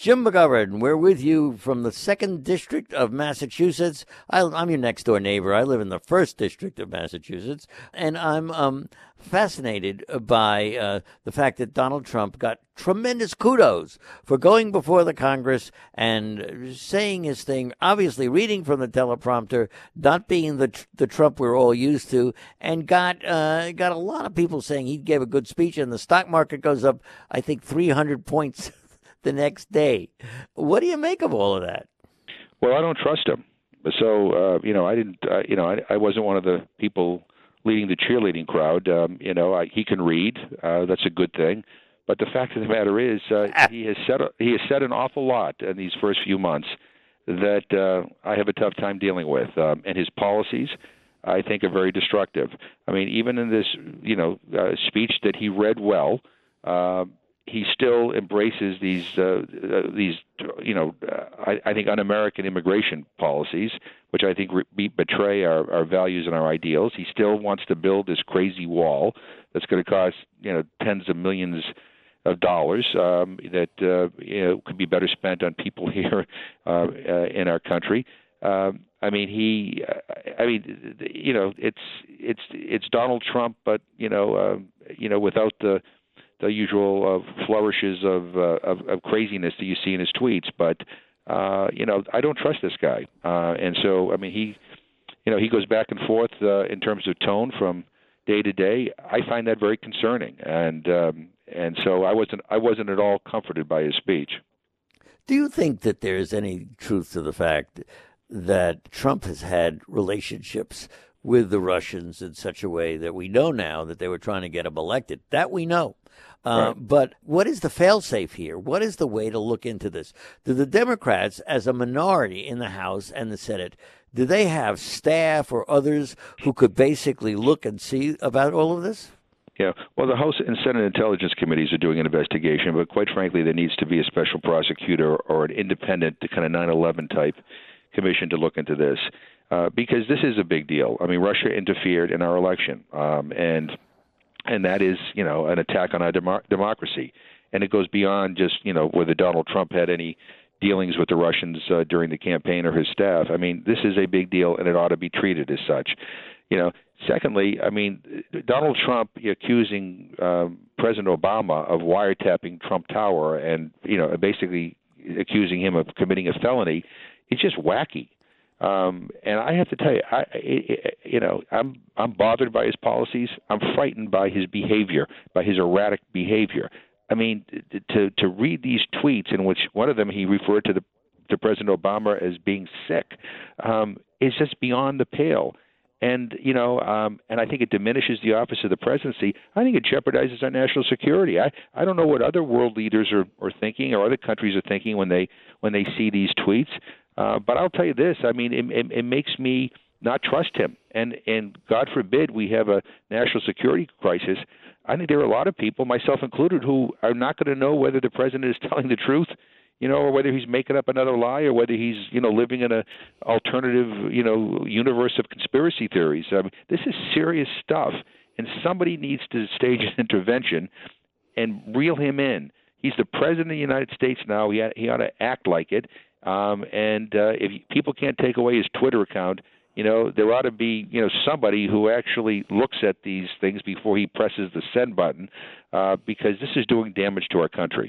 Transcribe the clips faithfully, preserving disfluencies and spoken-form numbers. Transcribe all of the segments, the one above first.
Jim McGovern, we're with you from the second District of Massachusetts. I, I'm your next door neighbor. I live in the first District of Massachusetts, and I'm um, fascinated by uh, the fact that Donald Trump got tremendous kudos for going before the Congress and saying his thing, obviously reading from the teleprompter, not being the the Trump we're all used to, and got uh, got a lot of people saying he gave a good speech, and the stock market goes up, I think, three hundred points the next day. What do you make of all of that? Well, I don't trust him. So, uh, you know, I didn't, uh, you know, I, I wasn't one of the people leading the cheerleading crowd. Um, you know, I, he can read. Uh, that's a good thing. But the fact of the matter is, uh, he has said he has said an awful lot in these first few months that uh, I have a tough time dealing with. Um, and his policies, I think, are very destructive. I mean, even in this, you know, uh, speech that he read well, uh, he still embraces these, uh, uh, these, you know, uh, I, I think un-American immigration policies, which I think re- betray our, our values and our ideals. He still wants to build this crazy wall that's going to cost, you know, tens of millions of dollars um, that uh, you know could be better spent on people here uh, uh, in our country. Um, I mean, he. Uh, I mean, you know, it's it's it's Donald Trump, but you know, uh, you know, without the the usual uh, flourishes of, uh, of of craziness that you see in his tweets. But uh, you know, I don't trust this guy, uh, and so I mean, he, you know, he goes back and forth uh, in terms of tone from day to day. I find that very concerning, and um, and so I wasn't I wasn't at all comforted by his speech. Do you think that there's any truth to the fact that Trump has had relationships with the Russians in such a way that we know now that they were trying to get him elected? That we know. Uh, right. But what is the fail-safe here? What is the way to look into this? Do the Democrats, as a minority in the House and the Senate, do they have staff or others who could basically look and see about all of this? Yeah, well, the House and Senate Intelligence Committees are doing an investigation, but quite frankly, there needs to be a special prosecutor or an independent kind of nine eleven type commission to look into this, uh, because this is a big deal. I mean, Russia interfered in our election, um, and and that is, you know, an attack on our demo- democracy, and it goes beyond just, you know, whether Donald Trump had any dealings with the Russians uh, during the campaign or his staff. I mean, this is a big deal, and it ought to be treated as such. You know, secondly, I mean, Donald Trump accusing um, President Obama of wiretapping Trump Tower and, you know, basically accusing him of committing a felony is just wacky. Um, and I have to tell you, I, I, you know, I'm I'm bothered by his policies. I'm frightened by his behavior, by his erratic behavior. I mean, to to read these tweets in which one of them he referred to the to President Obama as being sick um, is just beyond the pale. And, you know, um, and I think it diminishes the office of the presidency. I think it jeopardizes our national security. I, I don't know what other world leaders are, are thinking or other countries are thinking when they when they see these tweets. Uh, but I'll tell you this. I mean, it, it, it makes me not trust him. And, and God forbid we have a national security crisis. I think there are a lot of people, myself included, who are not going to know whether the president is telling the truth, you know, or whether he's making up another lie, or whether he's, you know, living in a alternative, you know, universe of conspiracy theories. I mean, this is serious stuff, and somebody needs to stage an intervention and reel him in. He's the president of the United States now. He, he ought to act like it. Um, and uh, if people can't take away his Twitter account, you know, there ought to be, you know, somebody who actually looks at these things before he presses the send button, uh, because this is doing damage to our country.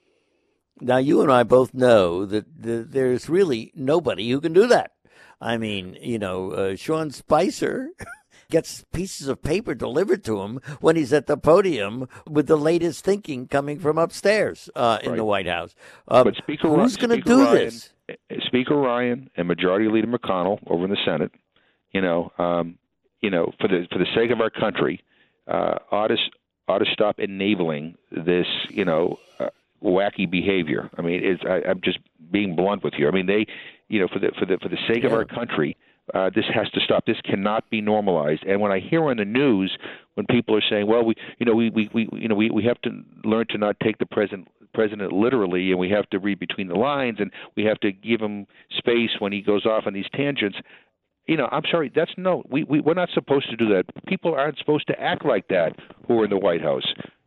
Now, you and I both know that the, there's really nobody who can do that. I mean, you know, uh, Sean Spicer gets pieces of paper delivered to him when he's at the podium with the latest thinking coming from upstairs uh, in right. the White House. Um, but Speaker, who's going to do Ryan, this? Speaker Ryan and Majority Leader McConnell over in the Senate, you know, um, you know, for the for the sake of our country, uh, ought to ought to stop enabling this, you know, uh, wacky behavior. I mean, it's, I, I'm just being blunt with you. I mean, they, you know, for the for the for the sake yeah. of our country, uh, this has to stop. This cannot be normalized. And when I hear on the news when people are saying, "Well, we, you know, we, we, we you know, we, we have to learn to not take the president president literally, and we have to read between the lines, and we have to give him space when he goes off on these tangents." You know, I'm sorry. That's no. We, we we're not supposed to do that. People aren't supposed to act like that who are in the White House.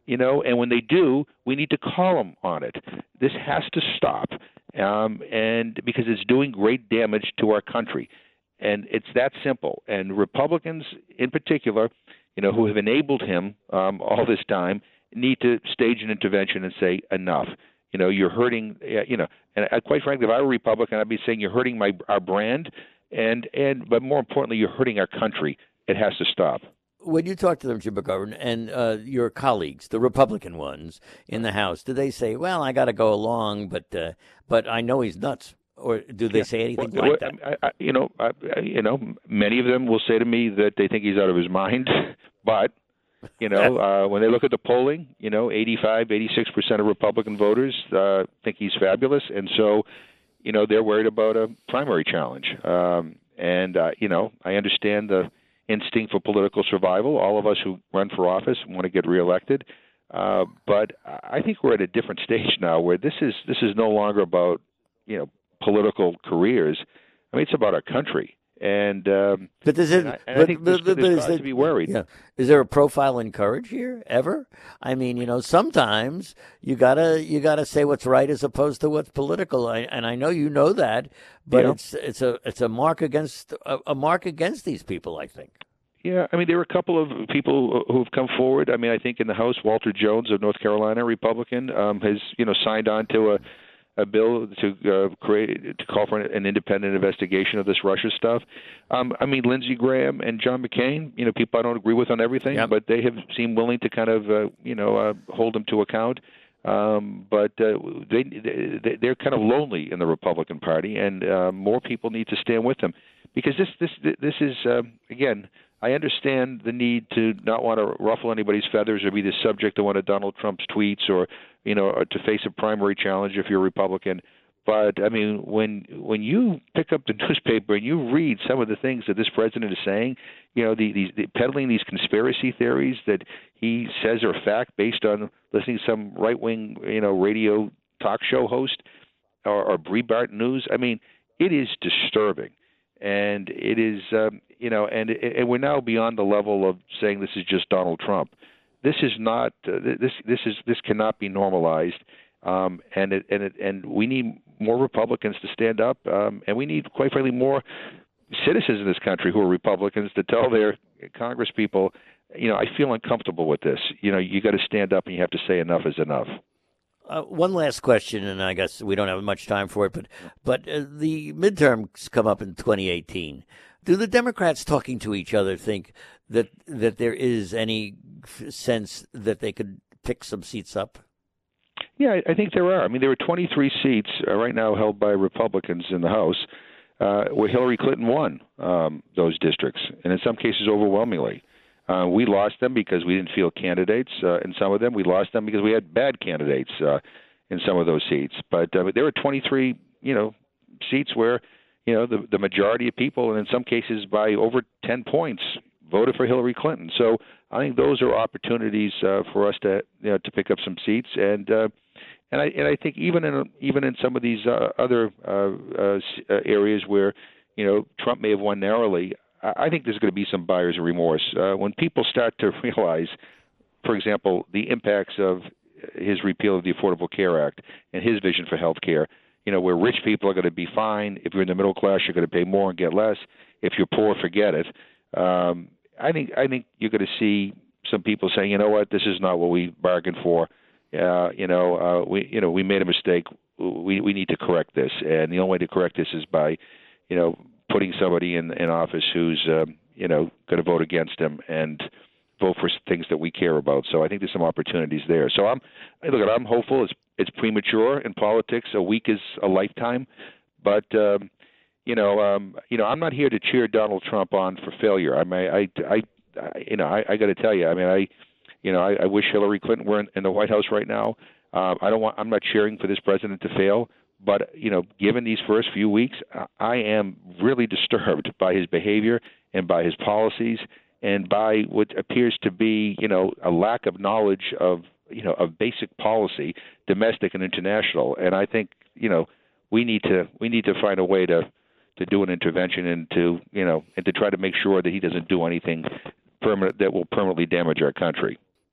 you know, and when they do, we need to call them on it. This has to stop, um, and because it's doing great damage to our country. And it's that simple. And Republicans in particular, you know, who have enabled him um, all this time, need to stage an intervention and say, enough. You know, you're hurting, you know, and I, quite frankly, if I were a Republican, I'd be saying you're hurting my our brand, and, and but more importantly, you're hurting our country. It has to stop. When you talk to them, Jim McGovern, and uh, your colleagues, the Republican ones in the House, do they say, well, I got to go along, but uh, but I know he's nuts? Or do they say anything well, like that? I, I, you know, I, you know, many of them will say to me that they think he's out of his mind. But, you know, uh, when they look at the polling, you know, eighty-five, eighty-six percent of Republican voters uh, think he's fabulous. And so, you know, they're worried about a primary challenge. Um, and, uh, you know, I understand the instinct for political survival. All of us who run for office want to get reelected. Uh, but I think we're at a different stage now where this is this is no longer about, you know, political careers. I mean, it's about our country, and um, but does it? And I, and but, I think there's, but, there's but cause it, to be worried. Yeah, is there a profile in courage here ever? I mean, you know, sometimes you gotta you gotta say what's right as opposed to what's political. I, and I know you know that, but Yeah. it's it's a it's a mark against a, a mark against these people, I think. Yeah, I mean, there were a couple of people who have come forward. I mean, I think in the House, Walter Jones of North Carolina, Republican, um, has you know signed on to a. a bill to uh, create to call for an independent investigation of this Russia stuff. Um, I mean, Lindsey Graham and John McCain, you know, people I don't agree with on everything, Yep. but they have seemed willing to kind of, uh, you know, uh, hold them to account. Um, but uh, they, they they're kind of lonely in the Republican Party, and uh, more people need to stand with them because this this this is uh, again. I understand the need to not want to ruffle anybody's feathers or be the subject of one of Donald Trump's tweets or, you know, or to face a primary challenge if you're a Republican. But, I mean, when when you pick up the newspaper and you read some of the things that this president is saying, you know, the, these the, peddling these conspiracy theories that he says are fact based on listening to some right-wing, you know, radio talk show host or, or Breitbart News, I mean, it is disturbing. And it is, um, you know, and, and we're now beyond the level of saying this is just Donald Trump. This is not. Uh, this this is this cannot be normalized. Um, and it, and it, and we need more Republicans to stand up, um, and we need, quite frankly, more citizens in this country who are Republicans to tell their Congress people, you know, I feel uncomfortable with this. You know, you got to stand up and you have to say enough is enough. Uh, one last question, and I guess we don't have much time for it, but but uh, the midterms come up in twenty eighteen. Do the Democrats talking to each other think that that there is any f- sense that they could pick some seats up? Yeah, I think there are. I mean, there are twenty-three seats uh, right now held by Republicans in the House, uh, where Hillary Clinton won um, those districts, and in some cases overwhelmingly. Uh, we lost them because we didn't field candidates. Uh, in some of them, we lost them because we had bad candidates uh, in some of those seats. But uh, there were twenty-three, you know, seats where, you know, the, the majority of people, and in some cases by over ten points, voted for Hillary Clinton. So I think those are opportunities uh, for us to, you know, to pick up some seats. And uh, and I and I think even in even in some of these uh, other uh, uh, areas where, you know, Trump may have won narrowly, I think there's going to be some buyer's remorse. Uh, when people start to realize, for example, the impacts of his repeal of the Affordable Care Act and his vision for health care, you know, where rich people are going to be fine. If you're in the middle class, you're going to pay more and get less. If you're poor, forget it. Um, I think I think you're going to see some people saying, you know what, this is not what we bargained for. Uh, you know, uh, we you know we made a mistake. We we need to correct this, and the only way to correct this is by, you know, putting somebody in, in office who's, um, you know, going to vote against him and vote for things that we care about. So I think there's some opportunities there. So I'm, look, I'm hopeful. It's it's premature in politics. A week is a lifetime, but um, you know, um, you know, I'm not here to cheer Donald Trump on for failure. I mean, I, I, I you know, I, I got to tell you, I mean, I, you know, I, I wish Hillary Clinton were in, in the White House right now. Uh, I don't want. I'm not cheering for this president to fail. But, you know, given these first few weeks, I am really disturbed by his behavior and by his policies and by what appears to be, you know, a lack of knowledge of, you know, of basic policy, domestic and international. And I think, you know, we need to we need to find a way to, to do an intervention and to, you know, and to try to make sure that he doesn't do anything permanent that will permanently damage our country.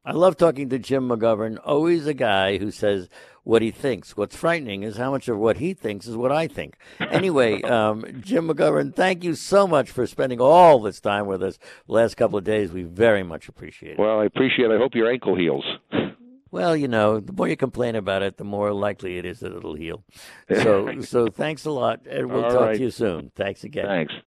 I love talking to Jim McGovern, always a guy who says what he thinks. What's frightening is how much of what he thinks is what I think. Anyway, um, Jim McGovern, thank you so much for spending all this time with us the last couple of days. We very much appreciate it. Well, I appreciate it. I hope your ankle heals. Well, you know, the more you complain about it, the more likely it is that it'll heal. So, so thanks a lot, and we'll all talk right. to you soon. Thanks again. Thanks.